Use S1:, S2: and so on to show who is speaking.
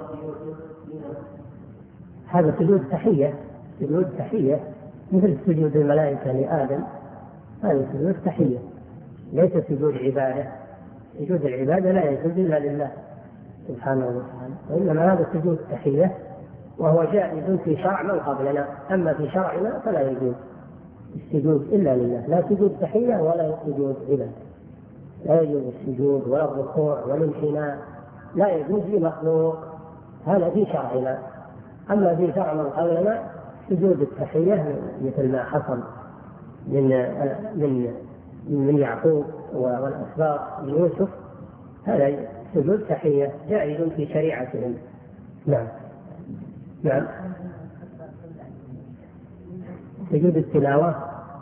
S1: هذا سجود تحية، سجود تحية مثل سجود الملائكة لآدم، هذا سجود تحية ليس سجود عبادة. سجود العبادة لا يجوز إلا لله سبحانه وتعالى، وإنما هذا سجود تحية وهو جائز في شرع من قبلنا، أما في شرعنا فلا يجوز السجود إلا لله، لا سجود تحية ولا سجود عبادة، لا يجوز السجود ولا الركوع والانحناء، لا يجوز لمخلوق، هذا في شرعنا. أما في شرع من قبلنا سجود التحية مثل ما حصل من يعقوب والأسباط من يوسف، هذا سجود تحية جائز في شريعتهم. نعم. نعم. سجود التلاوة